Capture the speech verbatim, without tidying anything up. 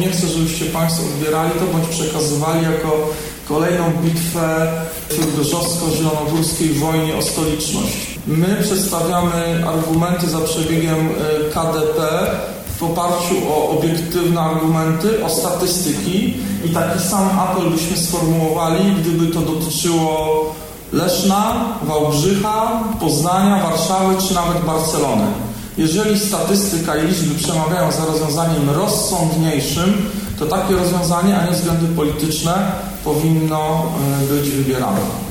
nie chcę, żebyście Państwo odbierali to bądź przekazywali jako kolejną bitwę w gorzowsko-zielonogórskiej wojnie o stoliczność. My przedstawiamy argumenty za przebiegiem K D P w oparciu o obiektywne argumenty, o statystyki i taki sam apel byśmy sformułowali, gdyby to dotyczyło Leszna, Wałbrzycha, Poznania, Warszawy czy nawet Barcelony. Jeżeli statystyka i liczby przemawiają za rozwiązaniem rozsądniejszym, to takie rozwiązanie, a nie względy polityczne, powinno być wybierane.